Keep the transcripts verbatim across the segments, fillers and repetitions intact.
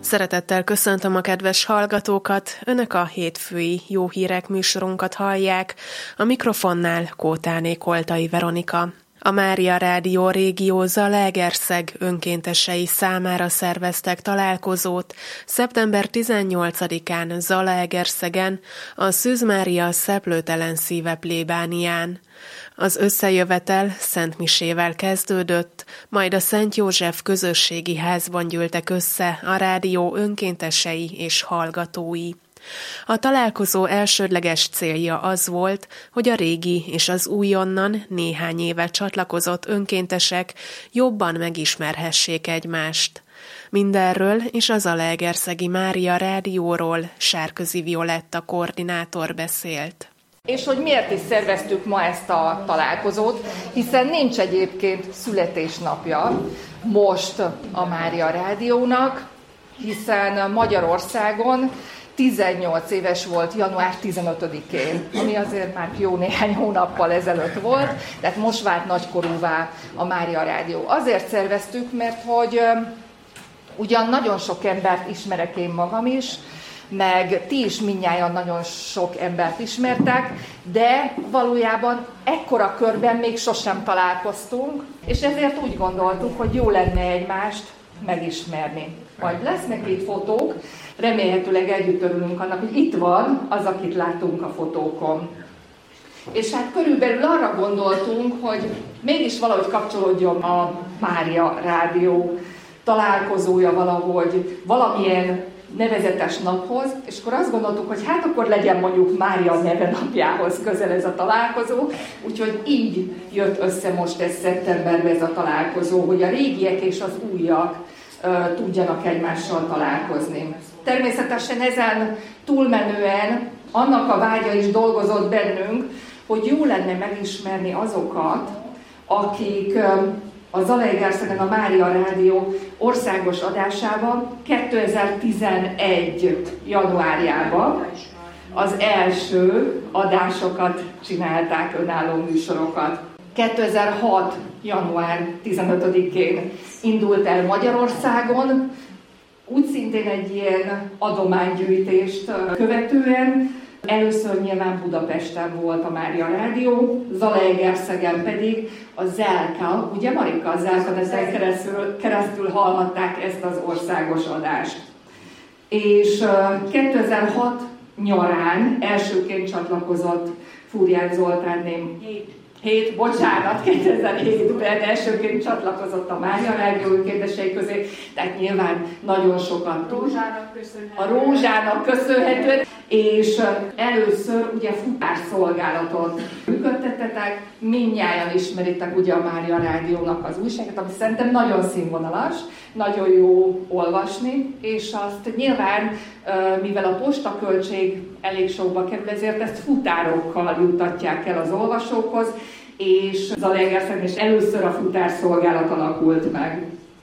Szeretettel köszöntöm a kedves hallgatókat, önök a hétfői Jó Hírek műsorunkat hallják, a mikrofonnál Kótáné Koltai Veronika. A Mária Rádió régió Zalaegerszeg önkéntesei számára szerveztek találkozót szeptember tizennyolcadikán Zalaegerszegen, a Szűz Mária Szeplőtelen Szíve plébánián. Az összejövetel szentmisével kezdődött, majd a Szent József közösségi házban gyűltek össze a rádió önkéntesei és hallgatói. A találkozó elsődleges célja az volt, hogy a régi és az újonnan néhány éve csatlakozott önkéntesek jobban megismerhessék egymást. Mindenről és az Zalaegerszegi Mária Rádióról Sárközi Violetta koordinátor beszélt. És hogy miért is szerveztük ma ezt a találkozót, hiszen nincs egyébként születésnapja most a Mária Rádiónak, hiszen Magyarországon tizennyolc éves volt január tizenötödikén, ami azért már jó néhány hónappal ezelőtt volt, tehát most vált nagykorúvá a Mária Rádió. Azért szerveztük, mert hogy ugyan nagyon sok embert ismerek én magam is, meg ti is mindnyájan nagyon sok embert ismertek, de valójában ekkora körben még sosem találkoztunk, és ezért úgy gondoltuk, hogy jó lenne egymást megismerni. Majd lesznek itt fotók, remélhetőleg együtt örülünk annak, hogy itt van az, akit látunk a fotókon. És hát körülbelül arra gondoltunk, hogy mégis valahogy kapcsolódjon a Mária Rádió találkozója valahogy valamilyen nevezetes naphoz, és akkor azt gondoltuk, hogy hát akkor legyen mondjuk Mária neve napjához közel ez a találkozó, úgyhogy így jött össze most ez szeptemberben ez a találkozó, hogy a régiek és az újak uh, tudjanak egymással találkozni. Természetesen ezen túlmenően annak a vágya is dolgozott bennünk, hogy jó lenne megismerni azokat, akik uh, a Zalaegerszegen a Mária Rádió országos adásában kétezer-tizenegy januárjában az első adásokat csinálták, önálló műsorokat. kétezer-hat január tizenötödikén indult el Magyarországon, úgy szintén egy ilyen adománygyűjtést követően. Először nyilván Budapesten volt a Mária Rádió, Zalaegerszegen pedig a Zelka, ugye Marika, a Zelka, de ezen keresztül, keresztül hallhatták ezt az országos adást. És kétezer-hat nyarán elsőként csatlakozott Fúrián Zoltánném, Hét, bocsánat, kétezer-hétben elsőként csatlakozott a Mária Rádió önkéntesei közé, tehát nyilván nagyon sokat Rózsának köszönhetően. A Rózsának köszönhetően, és először ugye futárszolgálatot működtettetek, mindnyájan ismeritek ugye a Mária Rádiónak az újságot, ami szerintem nagyon színvonalas, nagyon jó olvasni, és azt nyilván, mivel a postaköltség elég sokba kerül, ezért ezt futárokkal juttatják el az olvasókhoz, és Zalaegerszegen is először a futárszolgálat alakult meg.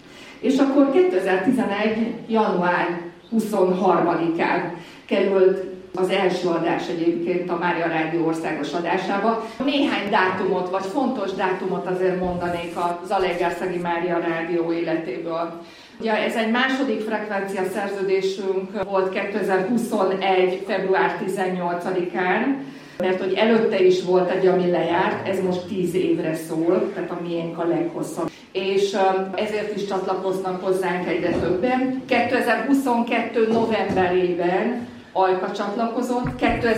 És akkor kétezer-tizenegy január huszonharmadikán került az első adás egyébként a Mária Rádió országos adásába. Néhány dátumot, vagy fontos dátumot azért mondanék a Zalaegerszegi Mária Rádió életéből. Ugye ez egy második frekvencia szerződésünk volt kétezer-huszonegy február tizennyolcadikán, mert hogy előtte is volt egy, ami lejárt, ez most tíz évre szól, tehát a miénk a leghosszabb. És ezért is csatlakoznak hozzánk egyre többen. kétezer-huszonkettő novemberében Ajka csatlakozott,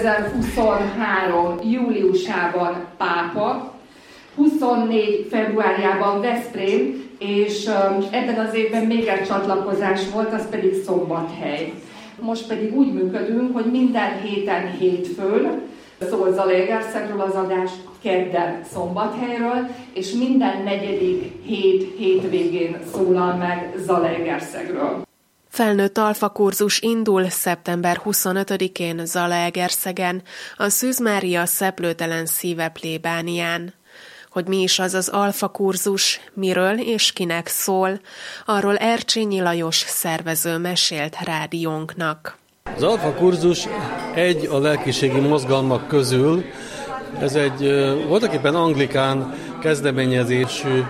kétezer-huszonhárom júliusában Pápa, huszonnégy februárjában Veszprém, és ebben az évben még egy csatlakozás volt, az pedig Szombathely. Most pedig úgy működünk, hogy minden héten hétfőn szól Zalaegerszegről az adás, kedden Szombathelyről, és minden negyedik hét hétvégén szólal meg Zalaegerszegről. Felnőtt alfakurzus indul szeptember huszonötödikén Zalaegerszegen, a Szűz Mária Szeplőtelen Szíve plébánián. Hogy mi is az az alfakurzus, miről és kinek szól, arról Ercsényi Lajos szervező mesélt rádiónknak. Az alfakurzus egy a lelkiségi mozgalmak közül, ez egy voltaképpen anglikán kezdeményezésű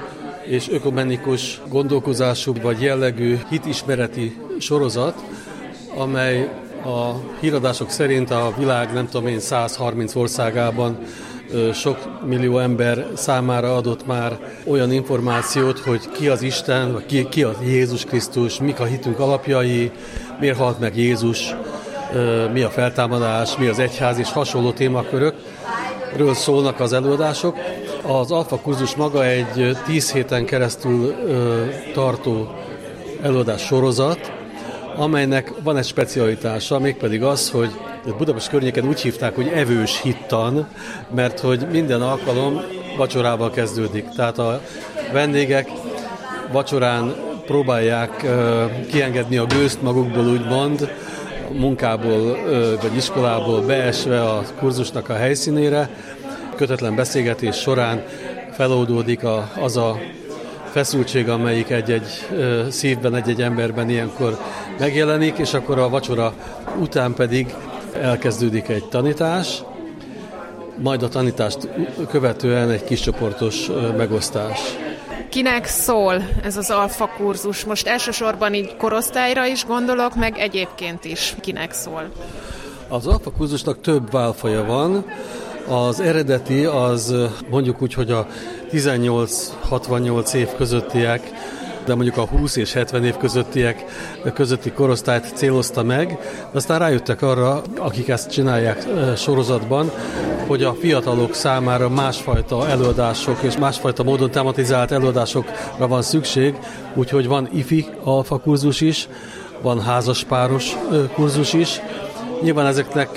és ökumenikus gondolkozású vagy jellegű hitismereti sorozat, amely a híradások szerint a világ nem tudom én száz harminc országában sok millió ember számára adott már olyan információt, hogy ki az Isten, vagy ki, ki az Jézus Krisztus, mik a hitünk alapjai, miért halt meg Jézus, mi a feltámadás, mi az egyház és hasonló témakörökről szólnak az előadások. Az Alfa kurzus maga egy tíz héten keresztül tartó előadás sorozat, amelynek van egy specialitása, mégpedig az, hogy Budapest környéken úgy hívták, hogy evős hittan, mert hogy minden alkalom vacsorával kezdődik. Tehát a vendégek vacsorán próbálják kiengedni a gőzt magukból, úgymond, munkából vagy iskolából beesve a kurzusnak a helyszínére. Kötetlen beszélgetés során feloldódik a, az a feszültség, amelyik egy-egy szívben, egy-egy emberben ilyenkor megjelenik, és akkor a vacsora után pedig elkezdődik egy tanítás, majd a tanítást követően egy kiscsoportos megosztás. Kinek szól ez az alfa kurzus? Most elsősorban így korosztályra is gondolok, meg egyébként is kinek szól? Az alfa kurzusnak több válfaja van. Az eredeti az mondjuk úgy, hogy a tizennyolc-hatvannyolc év közöttiek, de mondjuk a húsz és hetven év közöttiek közötti korosztályt célozta meg. Aztán rájöttek arra, akik ezt csinálják sorozatban, hogy a fiatalok számára másfajta előadások és másfajta módon tematizált előadásokra van szükség, úgyhogy van ifi alfa kurzus is, van házaspáros kurzus is. Nyilván ezeknek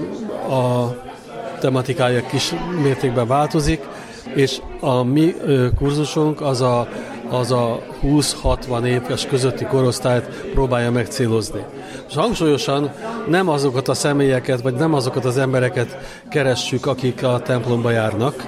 a tematikája kis mértékben változik, és a mi kurzusunk az a, az a húsz-hatvan éves közötti korosztályt próbálja megcélozni. És hangsúlyosan nem azokat a személyeket, vagy nem azokat az embereket keressük, akik a templomba járnak,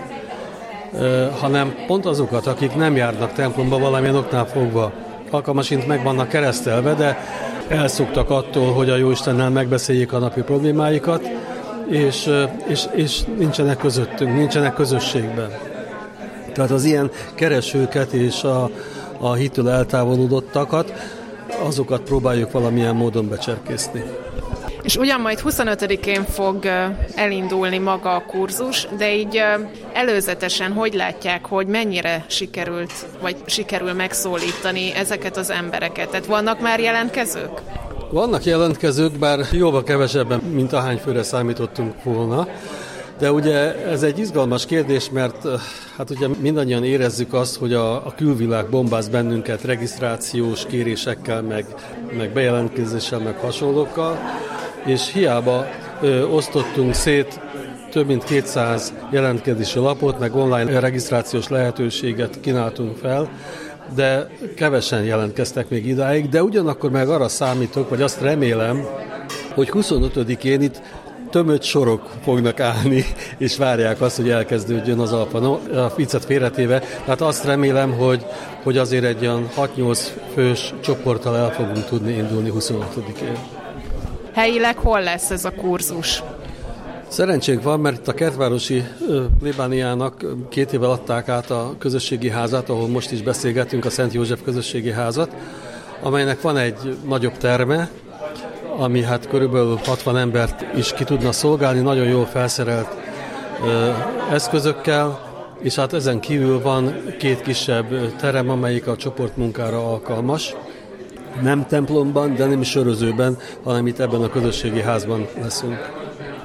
hanem pont azokat, akik nem járnak templomba valamilyen oknál fogva. Alkalmasint meg vannak keresztelve, de elszoktak attól, hogy a Jóistennel megbeszéljék a napi problémáikat, és, és, és nincsenek közöttünk, nincsenek közösségben. Tehát az ilyen keresőket és a, a hittől eltávolodottakat, azokat próbáljuk valamilyen módon becserkészni. És ugyan majd huszonötödikén fog elindulni maga a kurzus, de így előzetesen hogy látják, hogy mennyire sikerült, vagy sikerül megszólítani ezeket az embereket? Tehát vannak már jelentkezők? Vannak jelentkezők, bár jóval kevesebben, mint ahány főre számítottunk volna. De ugye ez egy izgalmas kérdés, mert hát ugye mindannyian érezzük azt, hogy a, a külvilág bombáz bennünket regisztrációs kérésekkel, meg, meg bejelentkezéssel, meg hasonlókkal, és hiába ö, osztottunk szét több mint kétszáz jelentkezési lapot, meg online regisztrációs lehetőséget kínáltunk fel, de kevesen jelentkeztek még idáig, de ugyanakkor meg arra számítok, vagy azt remélem, hogy huszonötödikén itt tömött sorok fognak állni, és várják azt, hogy elkezdődjön az alfa. No, a viccet félretéve, tehát azt remélem, hogy, hogy azért egy olyan hat-nyolc fős csoporttal el fogunk tudni indulni huszonötödikén. Helyileg hol lesz ez a kurzus? Szerencsénk van, mert itt a kertvárosi plébániának két évvel adták át a közösségi házát, ahol most is beszélgetünk, a Szent József közösségi házat, amelynek van egy nagyobb terme, ami hát körülbelül hatvan embert is ki tudna szolgálni, nagyon jól felszerelt ö, eszközökkel, és hát ezen kívül van két kisebb terem, amelyik a csoportmunkára alkalmas. Nem templomban, de nem is sörözőben, hanem itt ebben a közösségi házban leszünk.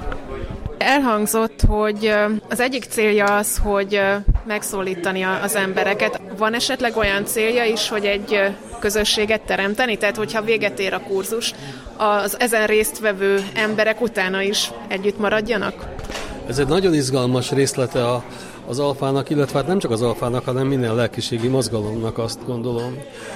Elhangzott, hogy az egyik célja az, hogy megszólítani az embereket. Van esetleg olyan célja is, hogy egy közösséget teremteni? Tehát, hogyha véget ér a kurzus, az ezen résztvevő emberek utána is együtt maradjanak? Ez egy nagyon izgalmas részlete a, az alfának, illetve hát nem csak az alfának, hanem minden lelkiségi mozgalomnak, azt gondolom.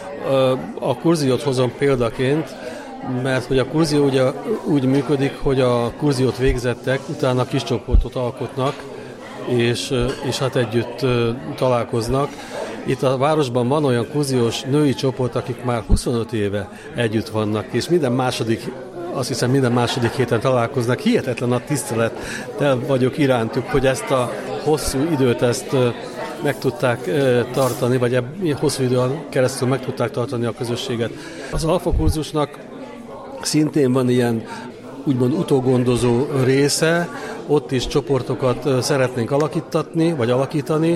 A kurziót hozom példaként, mert hogy a kurzió ugye úgy működik, hogy a kurziót végzettek, utána kis csoportot alkotnak, és, és hát együtt találkoznak. Itt a városban van olyan kurziós női csoport, akik már huszonöt éve együtt vannak, és minden második, azt hiszem minden második héten találkoznak. Hihetetlen a tisztelettel vagyok irántuk, hogy ezt a hosszú időt ezt meg tudták tartani, vagy hosszú időn keresztül meg tudták tartani a közösséget. Az alfa kurzusnak szintén van ilyen úgymond utógondozó része, ott is csoportokat szeretnénk alakítatni, vagy alakítani,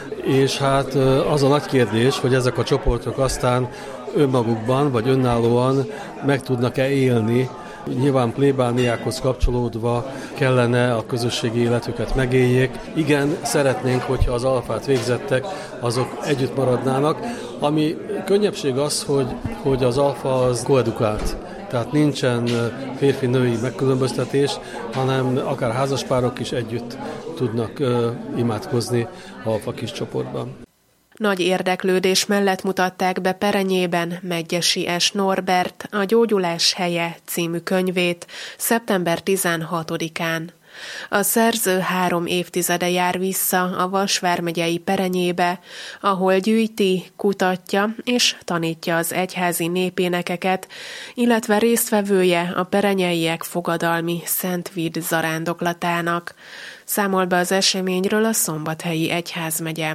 és hát az a nagy kérdés, hogy ezek a csoportok aztán önmagukban, vagy önállóan meg tudnak-e élni. Nyilván plébániákhoz kapcsolódva kellene a közösségi életüket megéljék. Igen, szeretnénk, hogyha az alfát végzettek, azok együtt maradnának. Ami könnyebbség az, hogy, hogy az alfa az koedukált. Tehát nincsen férfi-női megkülönböztetés, hanem akár házaspárok is együtt tudnak uh, imádkozni alfa kis csoportban. Nagy érdeklődés mellett mutatták be Perenyében Medgyessy S. Norbert a Gyógyulás helye című könyvét szeptember tizenhatodikán. A szerző három évtizede jár vissza a Vas vármegyei Perenyébe, ahol gyűjti, kutatja és tanítja az egyházi népénekeket, illetve résztvevője a perenyeiek fogadalmi Szent Vid zarándoklatának. Számol be az eseményről a Szombathelyi egyházmegye.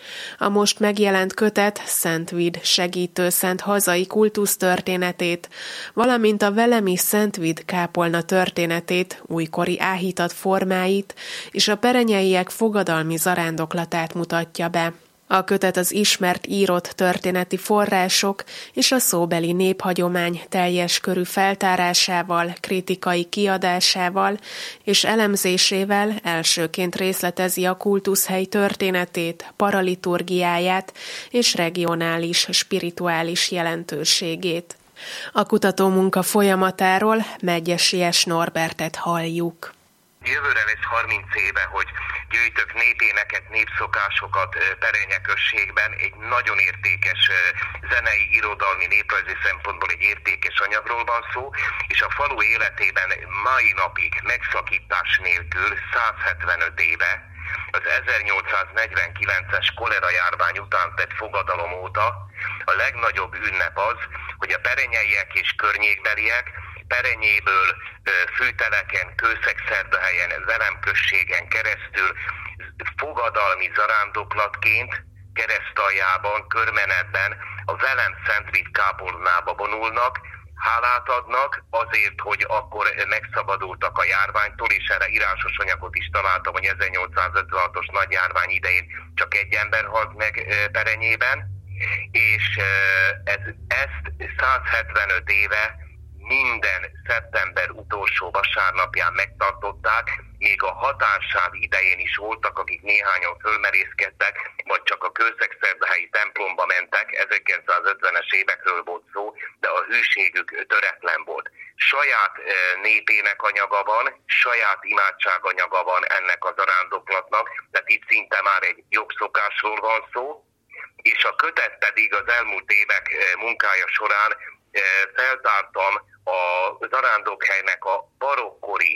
A most megjelent kötet Szent Vid segítő szent hazai kultusztörténetét, valamint a velemi Szent Vid kápolna történetét, újkori áhítat formáit és a perenyeiek fogadalmi zarándoklatát mutatja be. A kötet az ismert írott történeti források és a szóbeli néphagyomány teljes körű feltárásával, kritikai kiadásával és elemzésével elsőként részletezi a kultuszhely történetét, paraliturgiáját és regionális, spirituális jelentőségét. A kutatómunka folyamatáról Medgyessy S. Norbertet halljuk. Jövőre lesz harminc éve, hogy gyűjtök népéneket, népszokásokat Perénye községben. Egy nagyon értékes zenei, irodalmi, néprajzi szempontból egy értékes anyagról van szó, és a falu életében mai napig megszakítás nélkül százhetvenöt éve, az ezernyolcszáznegyvenkilences kolera járvány után tett fogadalom óta a legnagyobb ünnep az, hogy a perenyeiek és környékbeliek Perenyéből, Fűteleken, Kőszeg-Szerdahelyen, Velem községen keresztül fogadalmi zarándoklatként keresztaljában, körmenetben a Velem Szent Vid kápolnába vonulnak, hálát adnak azért, hogy akkor megszabadultak a járványtól, és erre írásos anyagot is találtam, hogy ezernyolcszázötvenhatos nagy járvány idején csak egy ember halt meg Perenyében, és ez, ezt százhetvenöt éve minden szeptember utolsó vasárnapján megtartották, még a határsáv idején is voltak, akik néhányan fölmerészkedtek, vagy csak a Kőszeg-Szerdahelyi templomba mentek, ezerkilencszázötvenes évekről volt szó, de a hűségük töretlen volt. Saját népének anyaga van, saját imádságanyaga van ennek a zarándoklatnak, tehát itt szinte már egy jogszokásról van szó, és a kötet pedig az elmúlt évek munkája során feltártam a zarándokhelynek a barokkori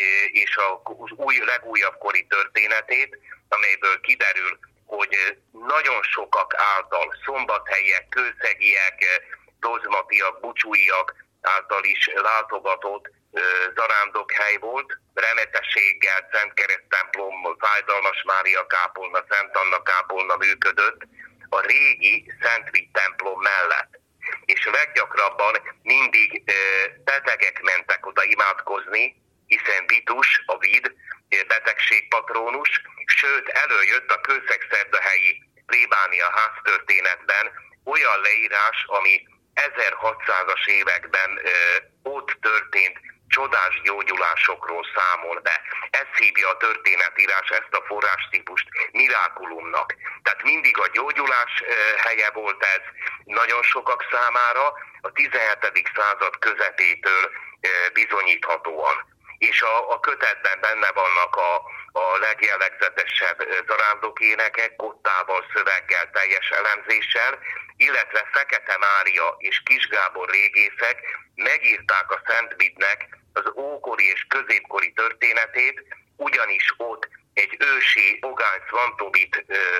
és az új, legújabb kori történetét, amelyből kiderül, hogy nagyon sokak által szombathelyiek, kőszegiek, dozmatiak, bucsúiak által is látogatott zarándokhely volt, remetességgel Szent Kereszt templom, Fájdalmas Mária kápolna, Szent Anna kápolna működött a régi Szent Vid templom mellett. És leggyakrabban mindig ö, betegek mentek oda imádkozni, hiszen Vitus, a Vid, betegségpatrónus, sőt előjött a Kőszeg-Szerdahelyi plébánia háztörténetben olyan leírás, ami ezerhatszázas években ö, ott történt csodás gyógyulásokról számol be. Ez hívja a történetírás, ezt a forrástípust mirákulumnak. Tehát mindig a gyógyulás helye volt ez nagyon sokak számára, a tizenhetedik század közepétől bizonyíthatóan. És a, a kötetben benne vannak a, a legjellegzetesebb zarándokénekek, kottával, szöveggel, teljes elemzéssel, illetve Fekete Mária és Kis Gábor régészek megírták a Szent Vidnek az ókori és középkori történetét, ugyanis ott egy ősi pogány szvantovit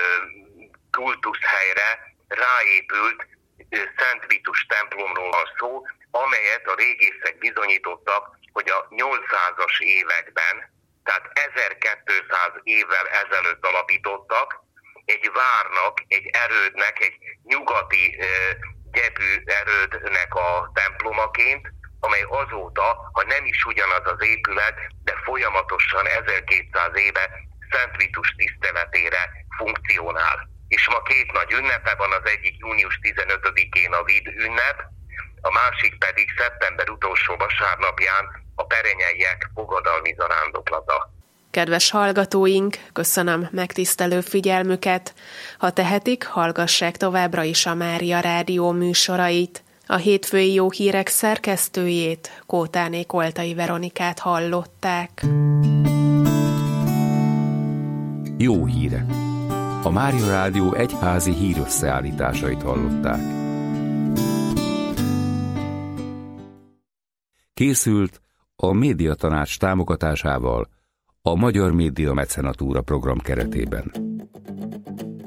kultuszhelyre ráépült Szent Vitus templomról van szó, amelyet a régészek bizonyítottak, hogy a nyolcszázas években, tehát ezerkétszáz évvel ezelőtt alapítottak, egy várnak, egy erődnek, egy nyugati gyepű erődnek a templomaként, amely azóta, ha nem is ugyanaz az épület, de folyamatosan ezerkétszáz éve Szent Vitus tiszteletére funkcionál. És ma két nagy ünnepe van, az egyik június tizenötödikén a Vid ünnep, a másik pedig szeptember utolsó vasárnapján a perenyeiek fogadalmi zarándoklata. Kedves hallgatóink, köszönöm megtisztelő figyelmüket. Ha tehetik, hallgassák továbbra is a Mária Rádió műsorait. A hétfői jó hírek szerkesztőjét, Kótáné Koltai Veronikát hallották. Jó hírek. A Mária Rádió egyházi hírösszeállításait hallották. Készült a Médiatanács támogatásával a Magyar Média Mecenatúra program keretében.